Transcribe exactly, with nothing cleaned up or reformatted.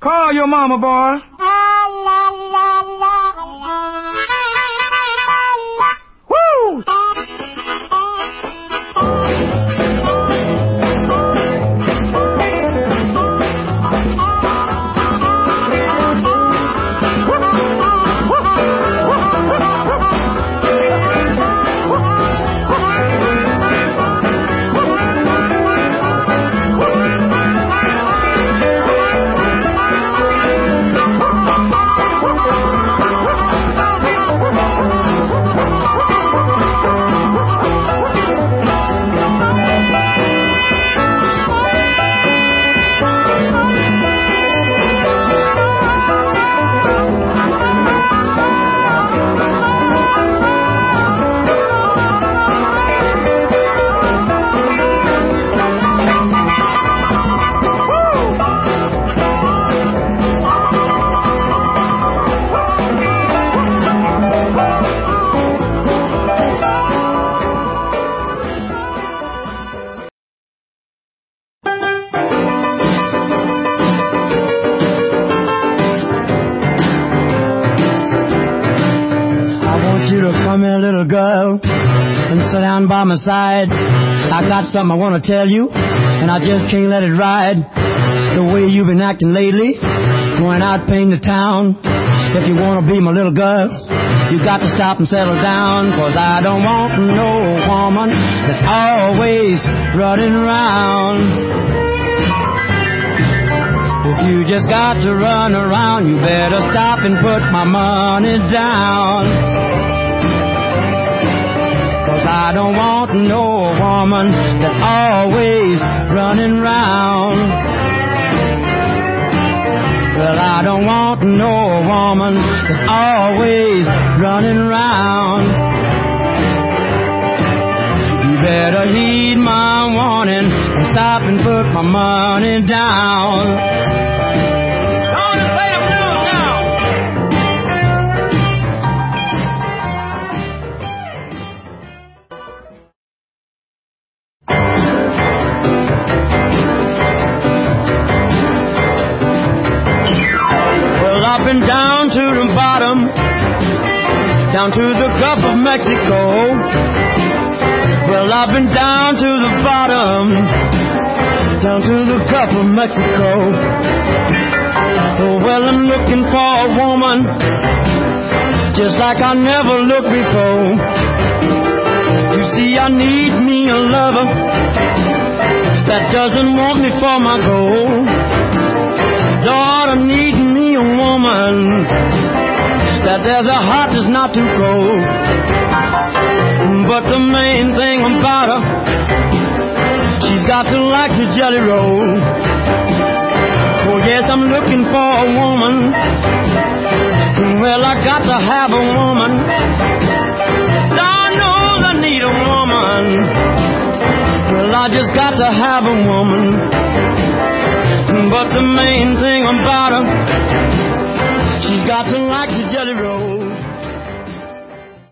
Call your mama, boy. Woo! By my side, I got something I want to tell you, and I just can't let it ride. The way you've been acting lately, going out paying the town. If you want to be my little girl, you got to stop and settle down, cause I don't want no woman that's always running around. If you just got to run around, you better stop and put my money down. I don't want no woman that's always running round. Well, I don't want no woman that's always running round. You better heed my warning and stop and put my money down. Down to the bottom, down to the Gulf of Mexico. Well, I've been down to the bottom, down to the Gulf of Mexico. Oh, well, I'm looking for a woman just like I never looked before. You see, I need me a lover that doesn't want me for my goal. Lord, I need me a woman that there's a heart that's not too cold. But the main thing about her, she's got to like the jelly roll. Oh yes, I'm looking for a woman. Well, I got to have a woman. Lord knows I need a woman. Well, I just got to have a woman. But the main thing about her, she's got to like the jelly roll.